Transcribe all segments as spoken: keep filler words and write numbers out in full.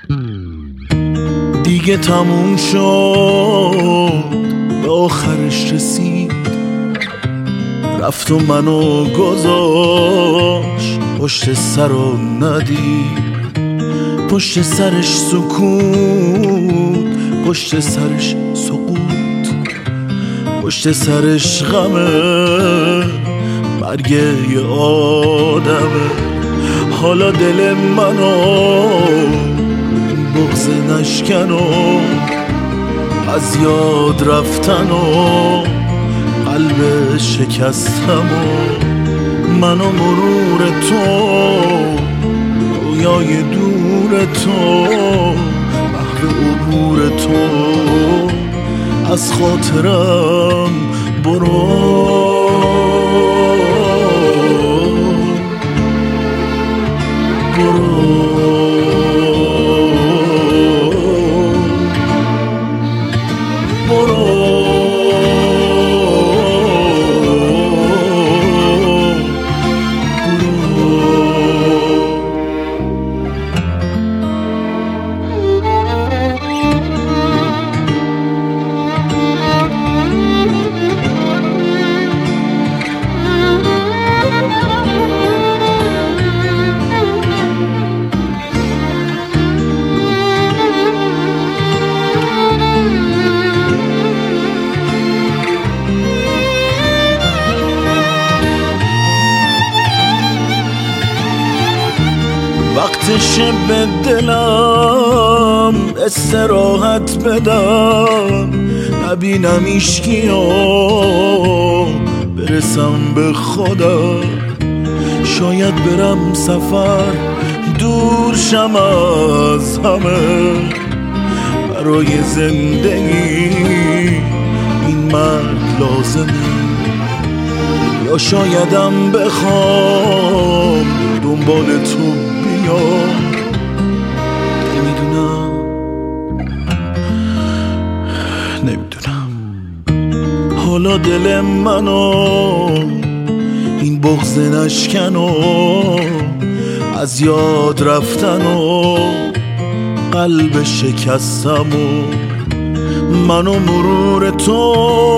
دیگه تموم شد، به آخرش رسید، رفت و منو گذاشت پشت سر و ندید. پشت سرش سکوت، پشت سرش سقوط، پشت سرش غمه مرگ یه آدمه. حالا دل منو بغض نشکن و از یاد رفتن و قلب شکستم و من و مرور تو، رویای دور تو، محو عبور تو، از خاطرم برو. وقتشه به دلم استراحت بدم، نبینم ایشکیو برسم به خودم. شاید برم سفر دور شم از همه، برای زندگی این مرد لازمه. یا شایدم بخوام دنبال تو نمیدونم نمیدونم حالا دل منو این بغض نشکن و از یاد رفتن و قلب شکستم و من و مرور تو،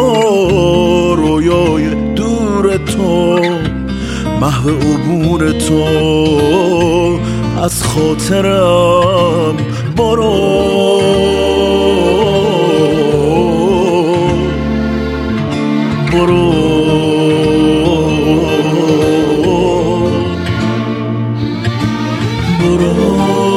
رویای دور تو، محو عبور تو، از خاطرم برو. برو برو